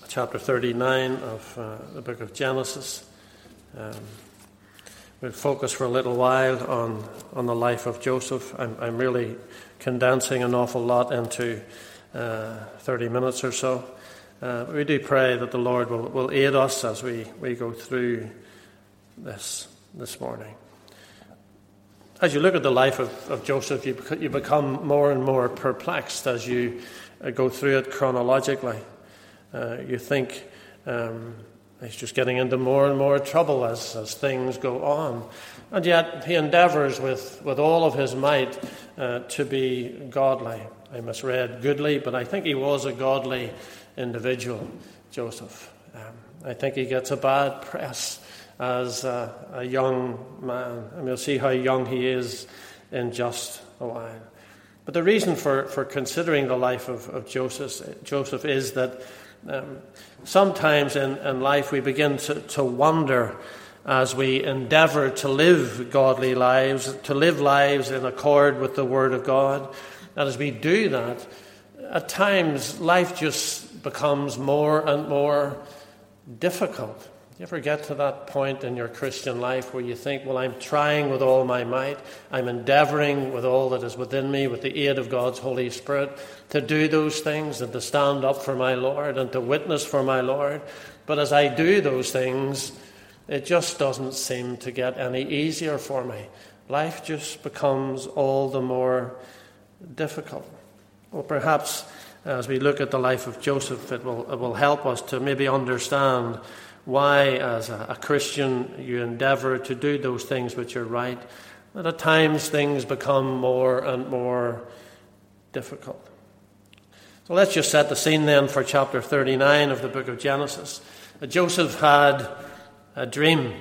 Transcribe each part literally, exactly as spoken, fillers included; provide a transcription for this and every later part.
chapter thirty-nine of uh, the book of Genesis. Um, we'll focus for a little while on, on the life of Joseph. I'm, I'm really condensing an awful lot into uh, thirty minutes or so. Uh, we do pray that the Lord will, will aid us as we, we go through this this morning. As you look at the life of, of Joseph, you, you become more and more perplexed as you uh, go through it chronologically. Uh, you think um, he's just getting into more and more trouble as, as things go on. And yet he endeavours with, with all of his might uh, to be godly. I misread goodly, but I think he was a godly individual, Joseph. Um, I think he gets a bad press as a, a young man. And we'll see how young he is in just a while. But the reason for, for considering the life of, of Joseph, Joseph is that um, sometimes in, in life we begin to, to wonder as we endeavour to live godly lives, to live lives in accord with the Word of God. And as we do that, at times life just becomes more and more difficult. You ever get to that point in your Christian life where you think, well, I'm trying with all my might, I'm endeavouring with all that is within me, with the aid of God's Holy Spirit, to do those things and to stand up for my Lord and to witness for my Lord. But as I do those things, it just doesn't seem to get any easier for me. Life just becomes all the more difficult. Well, perhaps as we look at the life of Joseph, it will, it will help us to maybe understand why, as a, a Christian, you endeavour to do those things which are right, that at times things become more and more difficult. So let's just set the scene then for chapter thirty-nine of the book of Genesis. Joseph had a dream.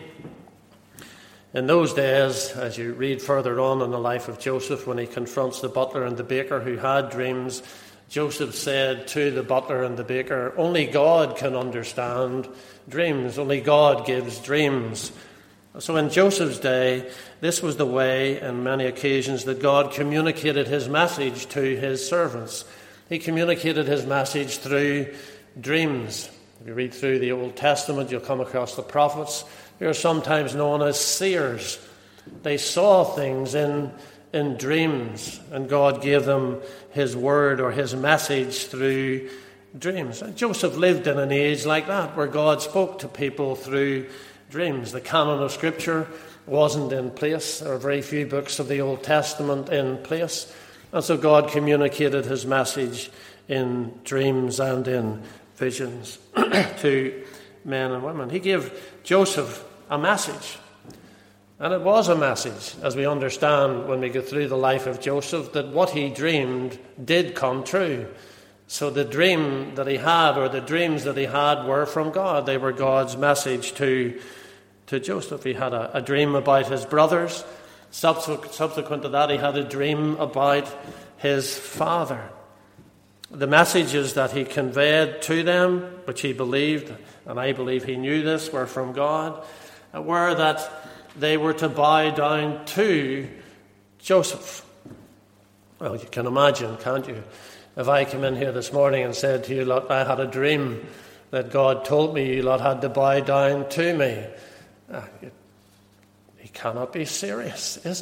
In those days, as you read further on in the life of Joseph, when he confronts the butler and the baker who had dreams, Joseph said to the butler and the baker, only God can understand dreams. Only God gives dreams. So in Joseph's day, this was the way, in many occasions, that God communicated his message to his servants. He communicated his message through dreams. If you read through the Old Testament, you'll come across the prophets, who are sometimes known as seers. They saw things in in dreams, and God gave them his word or his message through dreams. And Joseph lived in an age like that, where God spoke to people through dreams. The canon of Scripture wasn't in place. There are very few books of the Old Testament in place. And so God communicated his message in dreams and in visions to men and women. He gave Joseph a message. And it was a message, as we understand when we go through the life of Joseph, that what he dreamed did come true. So the dream that he had, or the dreams that he had, were from God. They were God's message to, to Joseph. He had a, a dream about his brothers. Subsequent, subsequent to that, he had a dream about his father. The messages that he conveyed to them, which he believed, and I believe he knew this, were from God, were that they were to bow down to Joseph. Well, you can imagine, can't you? If I came in here this morning and said to you, lot, I had a dream that God told me you lot had to bow down to me. Ah, you, you cannot be serious, is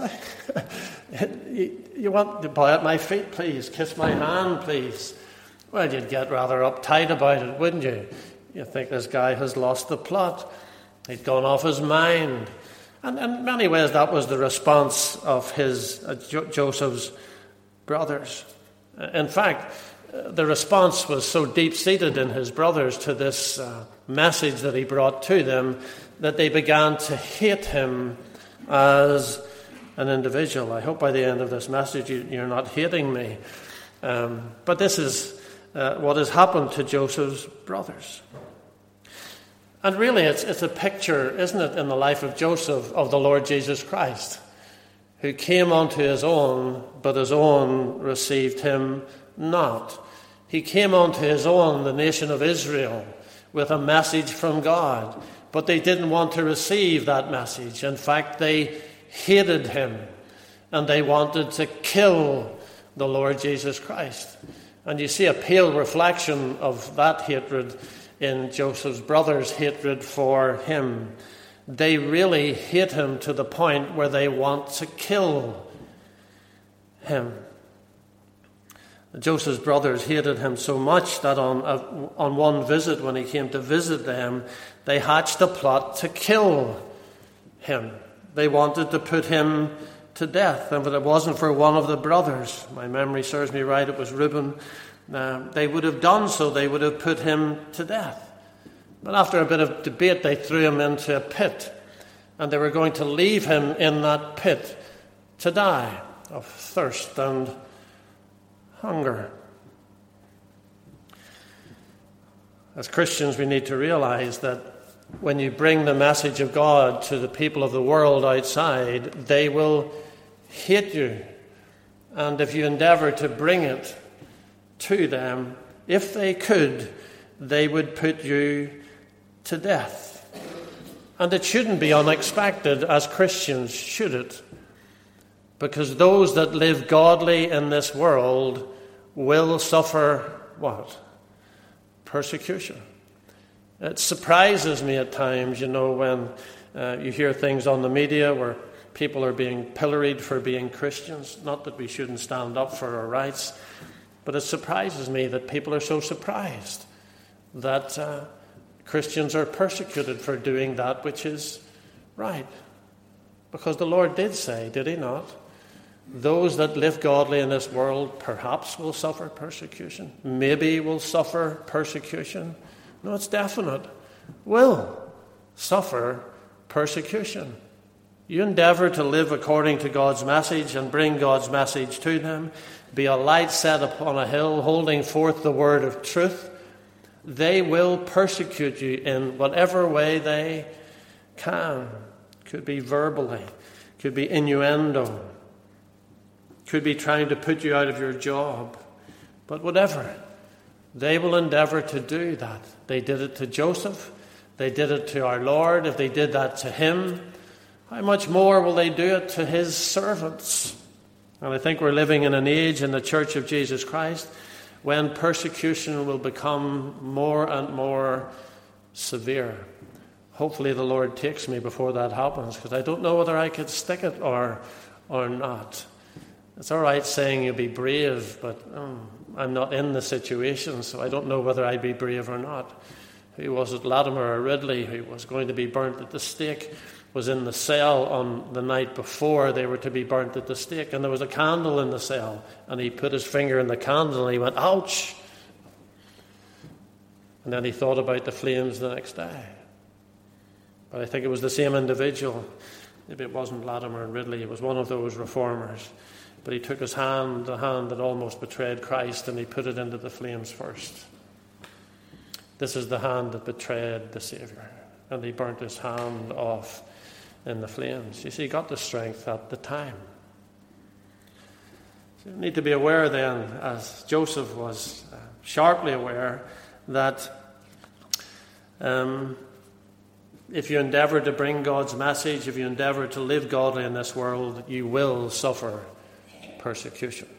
he? you, you want to bow at my feet, please? Kiss my hand, please? Well, you'd get rather uptight about it, wouldn't you? You'd think this guy has lost the plot. He'd gone off his mind. And in many ways, that was the response of his uh, jo- Joseph's brothers. In fact, uh, the response was so deep-seated in his brothers to this uh, message that he brought to them that they began to hate him as an individual. I hope by the end of this message you, you're not hating me. Um, but this is uh, what has happened to Joseph's brothers. And really, it's, it's a picture, isn't it, in the life of Joseph, of the Lord Jesus Christ, who came unto his own, but his own received him not. He came unto his own, the nation of Israel, with a message from God, but they didn't want to receive that message. In fact, they hated him, and they wanted to kill the Lord Jesus Christ. And you see a pale reflection of that hatred in Joseph's brothers' hatred for him. They really hate him to the point where they want to kill him. Joseph's brothers hated him so much that on a, on one visit, when he came to visit them, they hatched a plot to kill him. They wanted to put him to death. And if it wasn't for one of the brothers, my memory serves me right, it was Reuben, uh, they would have done so. They would have put him to death. But after a bit of debate, they threw him into a pit. And they were going to leave him in that pit to die of thirst and hunger. As Christians, we need to realize that when you bring the message of God to the people of the world outside, they will hate you. And if you endeavor to bring it to them, if they could, they would put you to death. And it shouldn't be unexpected as Christians, should it? Because those that live godly in this world will suffer what? Persecution. It surprises me at times, you know, when uh, you hear things on the media where people are being pilloried for being Christians. Not that we shouldn't stand up for our rights, but it surprises me that people are so surprised that uh, Christians are persecuted for doing that which is right. Because the Lord did say, did he not? Those that live godly in this world perhaps will suffer persecution. Maybe will suffer persecution. No, it's definite. Will suffer persecution. You endeavor to live according to God's message and bring God's message to them. Be a light set upon a hill, holding forth the word of truth. They will persecute you in whatever way they can. Could be verbally, could be innuendo, could be trying to put you out of your job. But whatever, they will endeavor to do that. They did it to Joseph. They did it to our Lord. If they did that to him, how much more will they do it to his servants? And I think we're living in an age in the Church of Jesus Christ when persecution will become more and more severe. Hopefully the Lord takes me before that happens, because I don't know whether I could stick it or or not. It's all right saying you'll be brave, but um, I'm not in the situation, so I don't know whether I'd be brave or not. Who was it, Latimer or Ridley, who was going to be burnt at the stake, was in the cell on the night before they were to be burnt at the stake, and there was a candle in the cell, and he put his finger in the candle and he went, ouch! And then he thought about the flames the next day. But I think it was the same individual. Maybe it wasn't Latimer and Ridley, it was one of those reformers. But he took his hand, the hand that almost betrayed Christ, and he put it into the flames first. This is the hand that betrayed the Saviour. And he burnt his hand off in the flames. You see, he got the strength at the time. So you need to be aware then, as Joseph was uh, sharply aware, that um, if you endeavour to bring God's message, if you endeavour to live godly in this world, you will suffer persecution.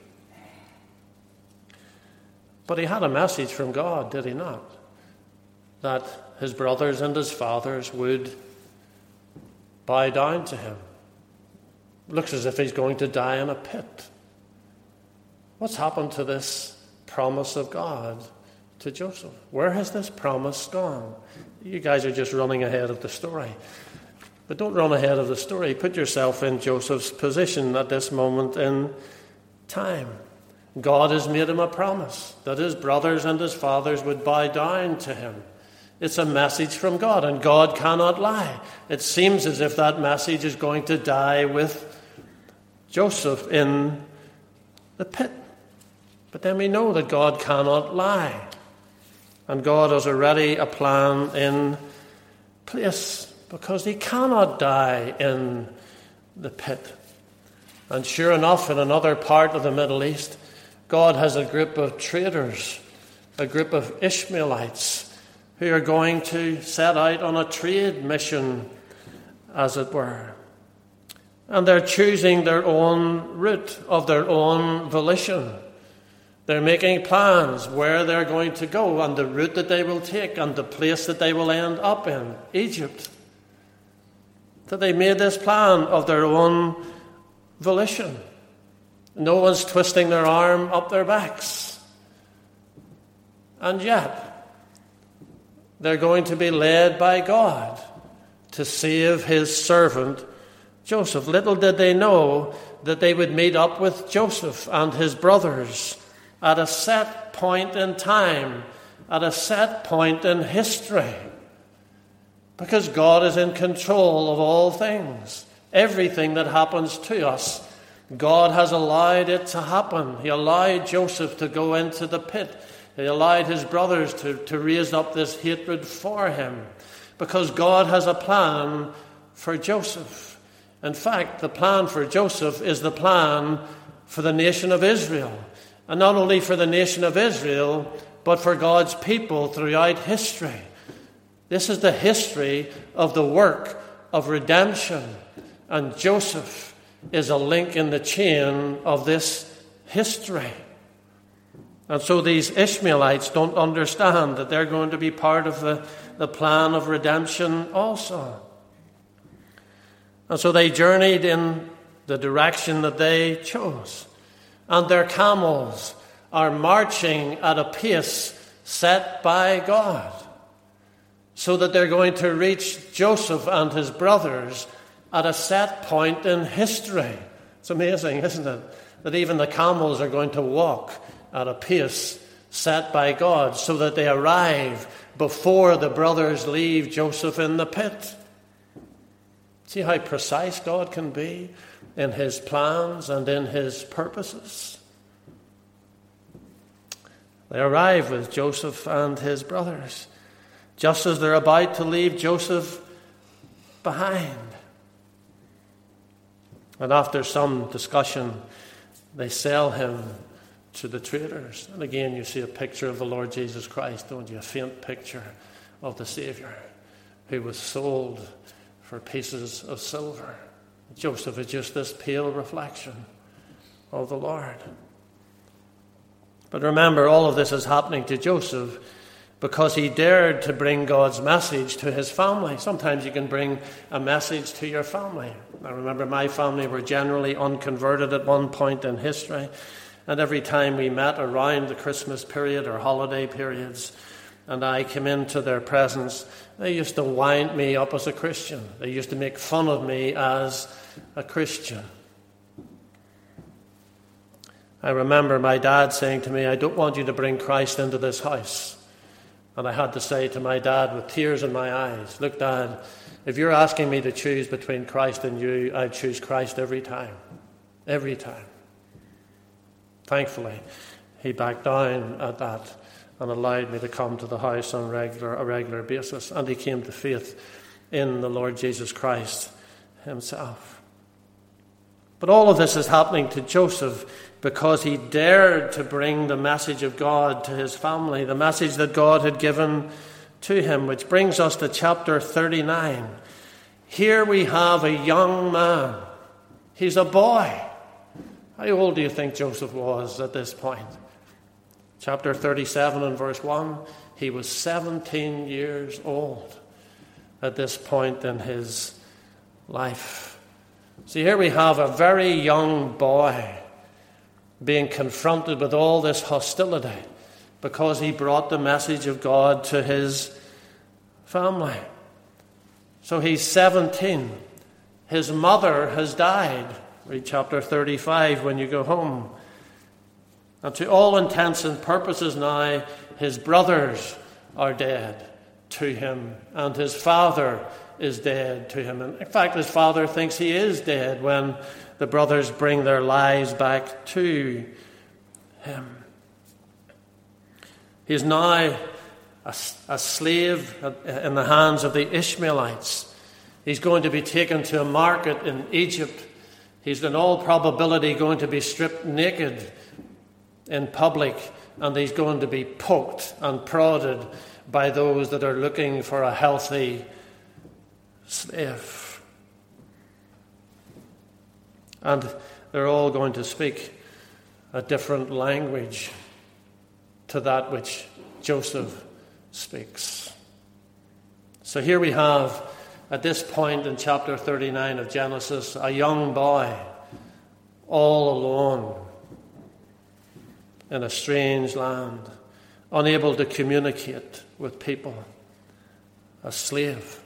But he had a message from God, did he not? That his brothers and his fathers would bow down to him. Looks as if he's going to die in a pit. What's happened to this promise of God to Joseph? Where has this promise gone? You guys are just running ahead of the story. But don't run ahead of the story. Put yourself in Joseph's position at this moment in time. God has made him a promise that his brothers and his fathers would bow down to him. It's a message from God, and God cannot lie. It seems as if that message is going to die with Joseph in the pit. But then we know that God cannot lie. And God has already a plan in place, because he cannot die in the pit. And sure enough, in another part of the Middle East, God has a group of traders, a group of Ishmaelites, who are going to set out on a trade mission, as it were. And they're choosing their own route of their own volition. They're making plans where they're going to go and the route that they will take and the place that they will end up in, Egypt. That they made this plan of their own volition. No one's twisting their arm up their backs. And yet, they're going to be led by God to save his servant Joseph. Little did they know that they would meet up with Joseph and his brothers at a set point in time, at a set point in history. Because God is in control of all things. Everything that happens to us, God has allowed it to happen. He allowed Joseph to go into the pit. He allowed his brothers to, to raise up this hatred for him. Because God has a plan for Joseph. In fact, the plan for Joseph is the plan for the nation of Israel. And not only for the nation of Israel, but for God's people throughout history. This is the history of the work of redemption. And Joseph is a link in the chain of this history. And so these Ishmaelites don't understand that they're going to be part of the, the plan of redemption also. And so they journeyed in the direction that they chose. And their camels are marching at a pace set by God, so that they're going to reach Joseph and his brothers at a set point in history. It's amazing, isn't it? That even the camels are going to walk at a pace set by God, so that they arrive before the brothers leave Joseph in the pit. See how precise God can be in his plans and in his purposes. They arrive with Joseph and his brothers, just as they're about to leave Joseph behind. And after some discussion, they sell him to the traders. And again, you see a picture of the Lord Jesus Christ, don't you? A faint picture of the Savior who was sold for pieces of silver. Joseph is just this pale reflection of the Lord. But remember, all of this is happening to Joseph because he dared to bring God's message to his family. Sometimes you can bring a message to your family. I remember my family were generally unconverted at one point in history, and every time we met around the Christmas period or holiday periods, and I came into their presence, they used to wind me up as a Christian. They used to make fun of me as a Christian. I remember my dad saying to me, "I don't want you to bring Christ into this house." And I had to say to my dad with tears in my eyes, "Look, Dad, if you're asking me to choose between Christ and you, I'd choose Christ every time. Every time." Thankfully, he backed down at that and allowed me to come to the house on regular, a regular basis. And he came to faith in the Lord Jesus Christ himself. But all of this is happening to Joseph because he dared to bring the message of God to his family, the message that God had given to him, which brings us to chapter thirty-nine. Here we have a young man. He's a boy. How old do you think Joseph was at this point? Chapter thirty-seven and verse one, he was seventeen years old at this point in his life. See, here we have a very young boy being confronted with all this hostility because he brought the message of God to his family. So he's seventeen. His mother has died. Read chapter thirty-five when you go home. And to all intents and purposes now, his brothers are dead to him, and his father is dead to him. And in fact, his father thinks he is dead when the brothers bring their lives back to him. He is now a, a slave in the hands of the Ishmaelites. He's going to be taken to a market in Egypt. He's in all probability going to be stripped naked in public, and he's going to be poked and prodded by those that are looking for a healthy slave. And they're all going to speak a different language. to that which Joseph speaks. So here we have, at this point in chapter thirty-nine of Genesis, a young boy all alone in a strange land, unable to communicate with people, a slave.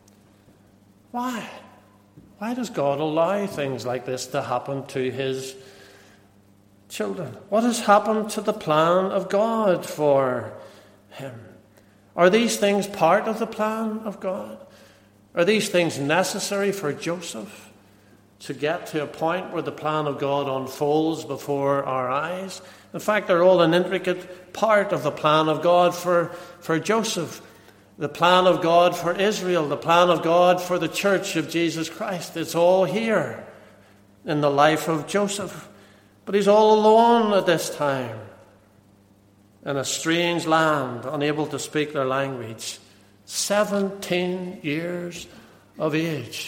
Why? Why does God allow things like this to happen to his children? What has happened to the plan of God for him? Are these things part of the plan of God? Are these things necessary for Joseph to get to a point where the plan of God unfolds before our eyes? In fact, they're all an intricate part of the plan of God for, for Joseph, the plan of God for Israel, the plan of God for the church of Jesus Christ. It's all here in the life of Joseph. But he's all alone at this time in a strange land, unable to speak their language. Seventeen years of age.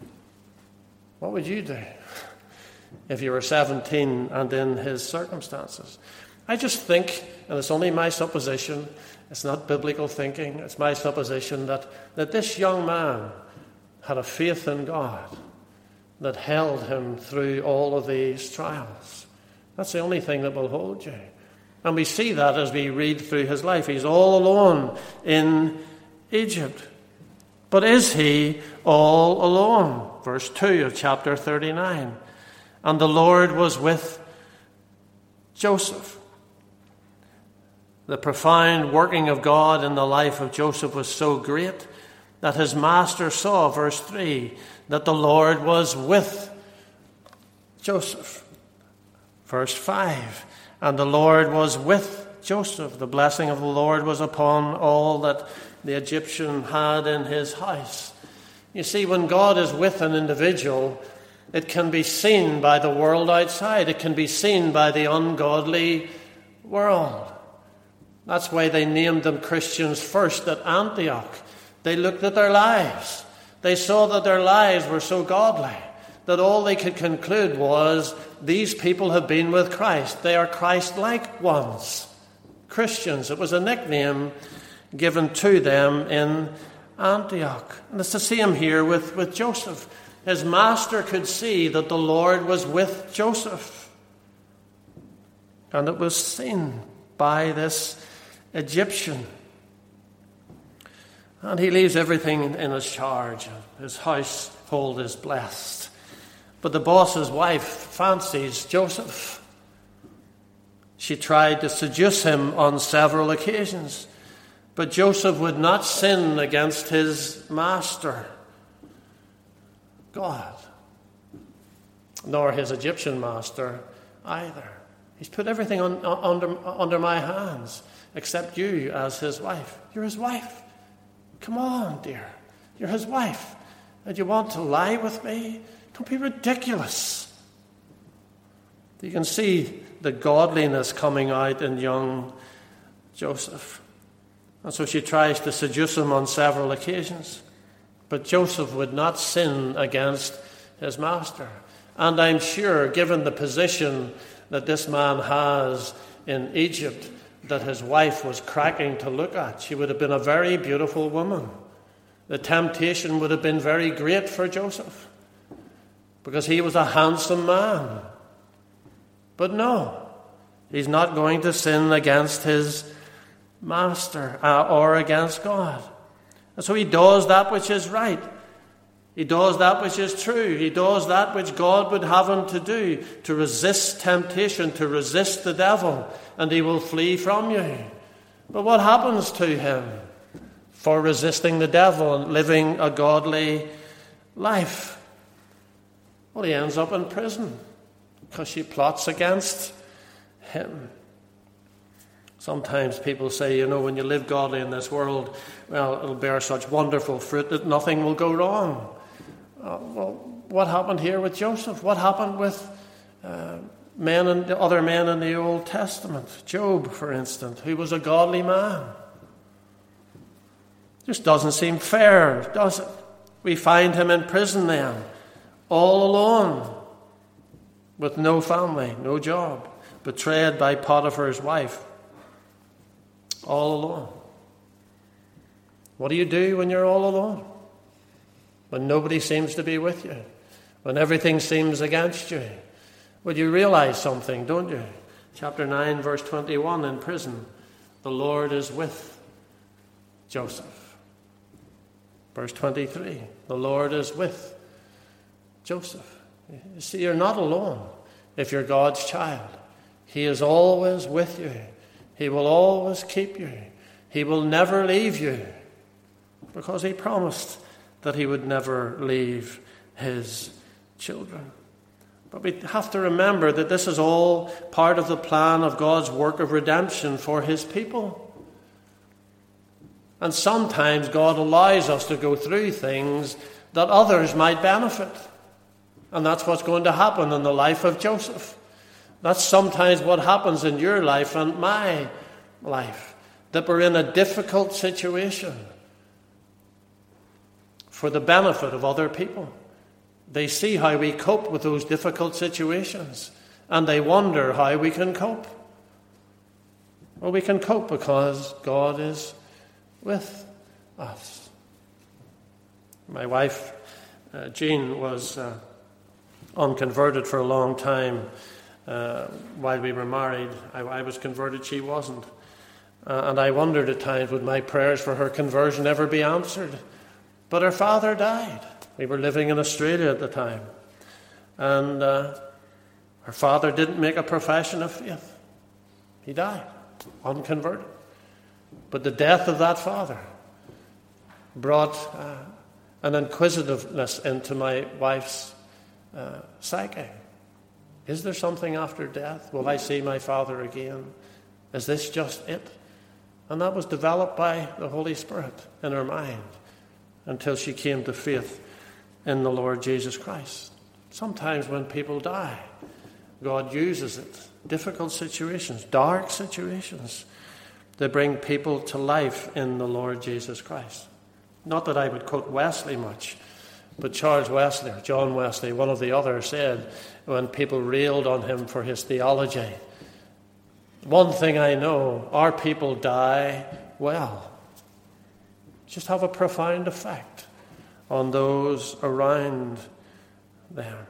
What would you do if you were seventeen and in his circumstances? I just think, and it's only my supposition, it's not biblical thinking, it's my supposition that, that this young man had a faith in God that held him through all of these trials. That's the only thing that will hold you. And we see that as we read through his life. He's all alone in Egypt. But is he all alone? Verse two of chapter thirty-nine. And the Lord was with Joseph. The profound working of God in the life of Joseph was so great that his master saw, verse three, that the Lord was with Joseph. Verse five, and the Lord was with Joseph. The blessing of the Lord was upon all that the Egyptian had in his house. You see, when God is with an individual, it can be seen by the world outside. It can be seen by the ungodly world. That's why they named them Christians first at Antioch. They looked at their lives. They saw that their lives were so godly that all they could conclude was, these people have been with Christ. They are Christ-like ones. Christians. It was a nickname given to them in Antioch. And it's the same here with, with Joseph. His master could see that the Lord was with Joseph. And it was seen by this Egyptian. And he leaves everything in his charge. His household is blessed. But the boss's wife fancies Joseph. She tried to seduce him on several occasions. But Joseph would not sin against his master, God, nor his Egyptian master either. He's put everything on, under, under my hands, except you as his wife. You're his wife. Come on, dear. You're his wife. And you want to lie with me? Don't be ridiculous. You can see the godliness coming out in young Joseph. And so she tries to seduce him on several occasions. But Joseph would not sin against his master. And I'm sure, given the position that this man has in Egypt, that his wife was cracking to look at. She would have been a very beautiful woman. The temptation would have been very great for Joseph, because he was a handsome man. But no, he's not going to sin against his master uh, or against God. And so he does that which is right. He does that which is true. He does that which God would have him to do, to resist temptation, to resist the devil, and he will flee from you. But what happens to him for resisting the devil and living a godly life? Well, he ends up in prison because she plots against him. Sometimes people say, you know, when you live godly in this world, well, it'll bear such wonderful fruit that nothing will go wrong. Uh, well, what happened here with Joseph? What happened with uh, men and other men in the Old Testament? Job, for instance, who was a godly man. Just doesn't seem fair, does it? We find him in prison then, all alone, with no family, no job, betrayed by Potiphar's wife. all alone. What do you do when you're all alone? When nobody seems to be with you? When everything seems against you? Well, you realize something, don't you? Chapter nine, verse twenty-one, in prison, the Lord is with Joseph. Verse twenty-three, the Lord is with Joseph. You see, you're not alone if you're God's child. He is always with you. He will always keep you. He will never leave you, because he promised that he would never leave his children. But we have to remember that this is all part of the plan of God's work of redemption for his people. And sometimes God allows us to go through things that others might benefit. And that's what's going to happen in the life of Joseph. That's sometimes what happens in your life and my life. That we're in a difficult situation for the benefit of other people. They see how we cope with those difficult situations, and they wonder how we can cope. Well, we can cope because God is with us. My wife, uh, Jean, was uh, unconverted for a long time. Uh, while we were married, I, I was converted, she wasn't. Uh, and I wondered at times, would my prayers for her conversion ever be answered? But her father died. We were living in Australia at the time. And uh, her father didn't make a profession of faith. He died, unconverted. But the death of that father brought uh, an inquisitiveness into my wife's uh, psyche. Is there something after death? Will I see my father again? Is this just it? And that was developed by the Holy Spirit in her mind until she came to faith in the Lord Jesus Christ. Sometimes when people die, God uses it. Difficult situations, dark situations, they bring people to life in the Lord Jesus Christ. Not that I would quote Wesley much, but Charles Wesley, or John Wesley, one of the others, said when people railed on him for his theology, one thing I know, our people die well. Just have a profound effect on those around them.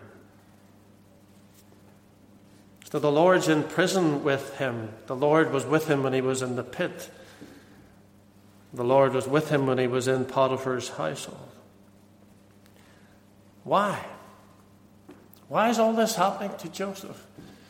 So the Lord's in prison with him. The Lord was with him when he was in the pit. The Lord was with him when he was in Potiphar's household. Why? Why is all this happening to Joseph?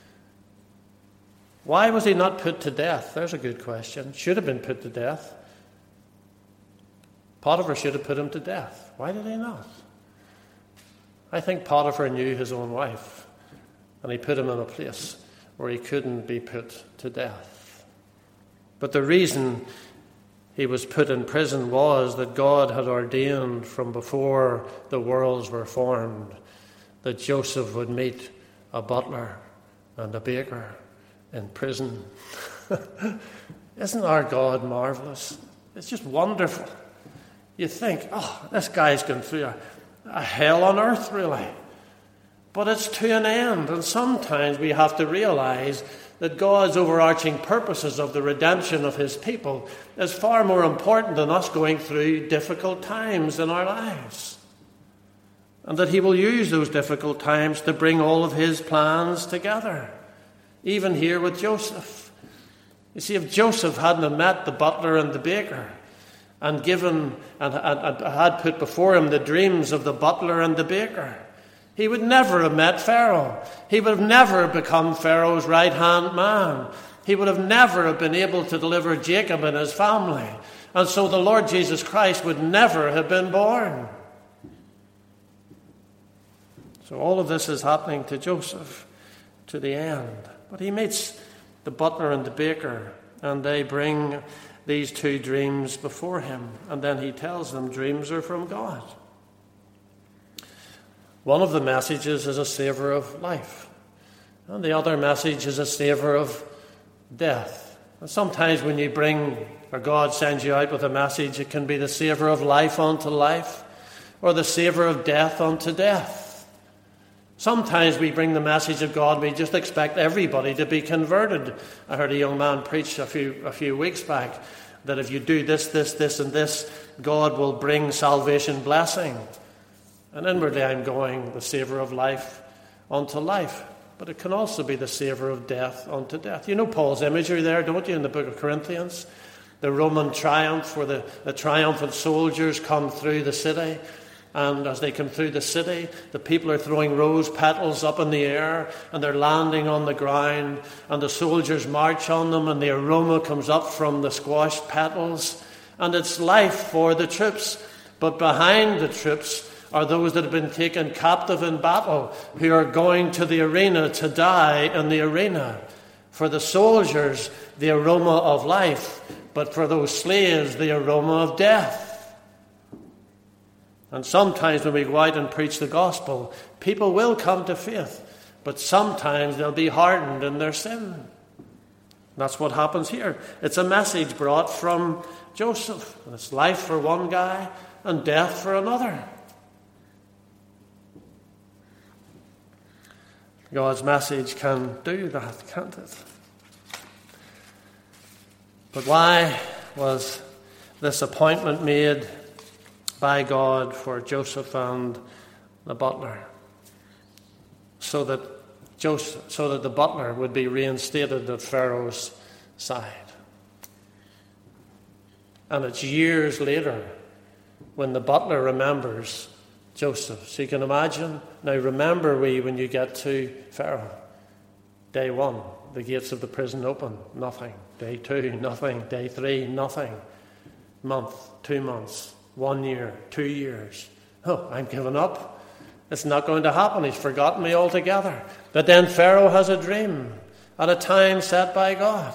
Why was he not put to death? There's a good question. Should have been put to death. Potiphar should have put him to death. Why did he not? I think Potiphar knew his own wife, and he put him in a place where he couldn't be put to death. But the reason he was put in prison was that God had ordained from before the worlds were formed that Joseph would meet a butler and a baker in prison. Isn't our God marvelous? It's just wonderful. You think, oh, this guy's going through a, a hell on earth, really. But it's to an end. And sometimes we have to realize that God's overarching purposes of the redemption of his people is far more important than us going through difficult times in our lives. And that he will use those difficult times to bring all of his plans together. Even here with Joseph. You see, if Joseph hadn't met the butler and the baker, and given and, and, and had put before him the dreams of the butler and the baker, he would never have met Pharaoh. He would have never become Pharaoh's right-hand man. He would have never have been able to deliver Jacob and his family. And so the Lord Jesus Christ would never have been born. So all of this is happening to Joseph to the end. But he meets the butler and the baker, and they bring these two dreams before him. And then he tells them dreams are from God. One of the messages is a savour of life. And the other message is a savour of death. And sometimes when you bring, or God sends you out with a message, it can be the savour of life unto life, or the savour of death unto death. Sometimes we bring the message of God, we just expect everybody to be converted. I heard a young man preach a few a few weeks back that if you do this, this, this, and this, God will bring salvation blessing. And inwardly I'm going, the savour of life unto life. But it can also be the savour of death unto death. You know Paul's imagery there, don't you, in the book of Corinthians? The Roman triumph, where the, the triumphant soldiers come through the city. And as they come through the city, the people are throwing rose petals up in the air, and they're landing on the ground, and the soldiers march on them, and the aroma comes up from the squashed petals, and it's life for the troops. But behind the troops are those that have been taken captive in battle, who are going to the arena to die in the arena. For the soldiers, the aroma of life, but for those slaves, the aroma of death. And sometimes when we go out and preach the gospel, people will come to faith, but sometimes they'll be hardened in their sin. That's what happens here. It's a message brought from Joseph. It's life for one guy and death for another. God's message can do that, can't it? But why was this appointment made by God for Joseph and the butler? So that Joseph, so that the butler would be reinstated at Pharaoh's side. And it's years later when the butler remembers Joseph. So you can imagine, now remember we when you get to Pharaoh. Day one, the gates of the prison open, nothing. Day two, nothing. Day three, nothing. Month, two months, one year, two years. Oh, I'm giving up. It's not going to happen. He's forgotten me altogether. But then Pharaoh has a dream at a time set by God.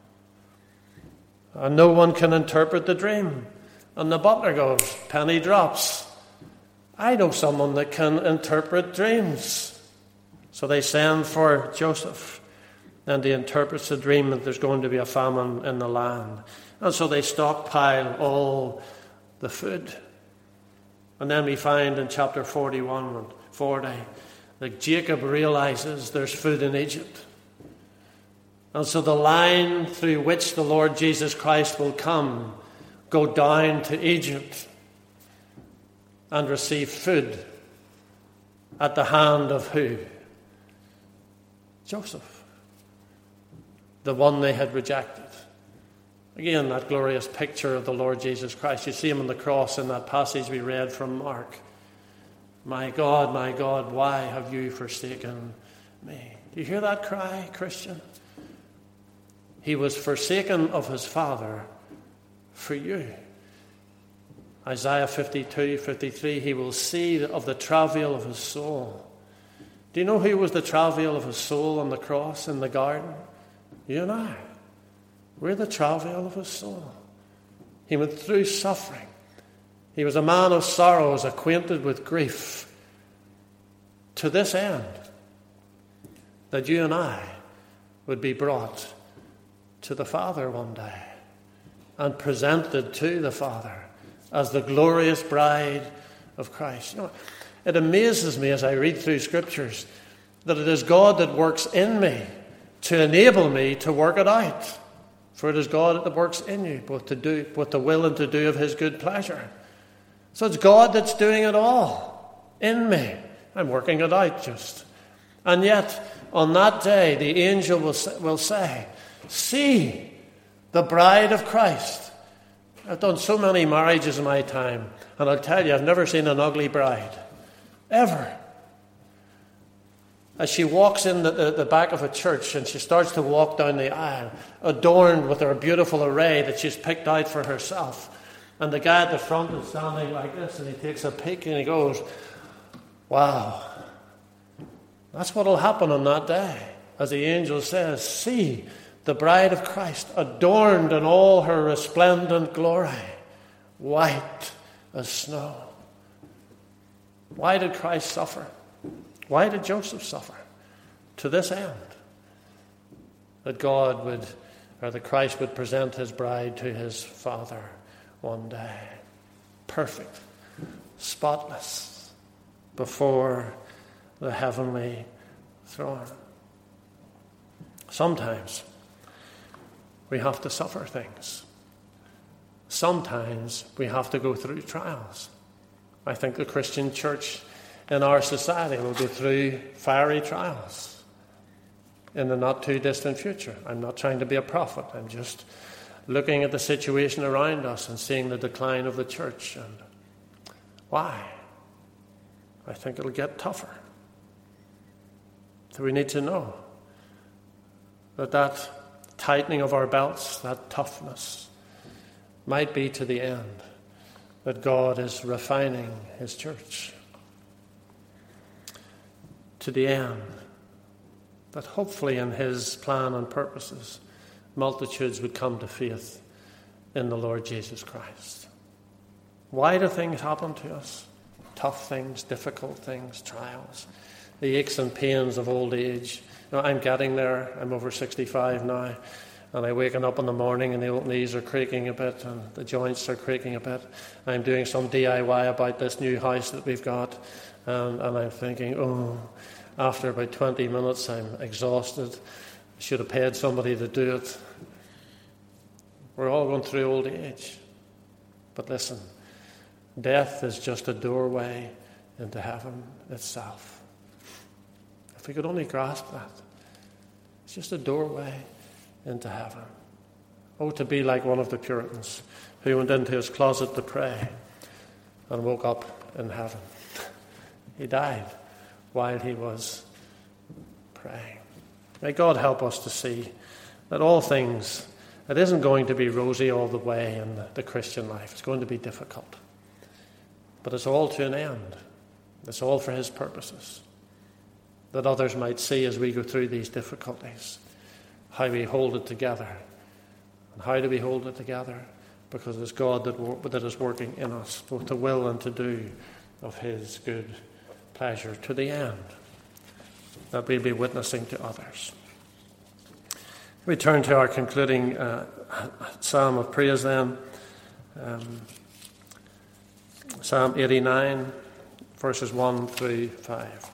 And no one can interpret the dream. And the butler goes, penny drops. I know someone that can interpret dreams. So they send for Joseph. And he interprets the dream that there's going to be a famine in the land. And so they stockpile all the food. And then we find in chapter forty-one and forty that Jacob realizes there's food in Egypt. And so the line through which the Lord Jesus Christ will come, go down to Egypt and receive food at the hand of who? Joseph, the one they had rejected. Again, that glorious picture of the Lord Jesus Christ. You see him on the cross in that passage we read from Mark. My God, my God, why have you forsaken me? Do you hear that cry, Christian? He was forsaken of his Father for you. Isaiah fifty-two, fifty-three, he will see of the travail of his soul. Do you know who was the travail of his soul on the cross in the garden? You and I. We're the travail of his soul. He went through suffering. He was a man of sorrows, acquainted with grief, to this end, that you and I would be brought to the Father one day and presented to the Father as the glorious bride of Christ. You know, it amazes me as I read through Scriptures that it is God that works in me to enable me to work it out. For it is God that works in you, both to do, both to will and to do of his good pleasure. So it's God that's doing it all in me. I'm working it out just. And yet, on that day, the angel will say, will say, see, the bride of Christ. I've done so many marriages in my time, and I'll tell you, I've never seen an ugly bride. Ever. As she walks in the, the, the back of a church and she starts to walk down the aisle, adorned with her beautiful array that she's picked out for herself. And the guy at the front is standing like this, and he takes a peek and he goes, wow. That's what will happen on that day. As the angel says, see, the bride of Christ, adorned in all her resplendent glory, white as snow. Why did Christ suffer? Why did Joseph suffer? To this end, that God would, or that Christ would present his bride to his Father one day. Perfect, spotless, before the heavenly throne. Sometimes we have to suffer things. Sometimes we have to go through trials. I think the Christian church in our society will go through fiery trials in the not too distant future. I'm not trying to be a prophet. I'm just looking at the situation around us and seeing the decline of the church. And why? I think it'll get tougher. So we need to know that that tightening of our belts, that toughness, might be to the end that God is refining his church. To the end that hopefully in his plan and purposes, multitudes would come to faith in the Lord Jesus Christ. Why do things happen to us? Tough things, difficult things, trials, the aches and pains of old age. You know, I'm getting there. I'm over sixty-five now, and I'm waking up in the morning and the old knees are creaking a bit and the joints are creaking a bit. I'm doing some D I Y about this new house that we've got, and, and I'm thinking, oh, after about twenty minutes I'm exhausted. I should have paid somebody to do it. We're all going through old age. But listen, death is just a doorway into heaven itself. If we could only grasp that. It's just a doorway into heaven. Oh, to be like one of the Puritans who went into his closet to pray and woke up in heaven. He died while he was praying. May God help us to see that all things, it isn't going to be rosy all the way in the Christian life. It's going to be difficult. But it's all to an end. It's all for his purposes. That others might see as we go through these difficulties how we hold it together. And how do we hold it together? Because it's God that, that is working in us, both to will and to do of his good pleasure to the end, that we'll be witnessing to others. We turn to our concluding uh, psalm of praise then. Um, Psalm eighty-nine, verses one through five.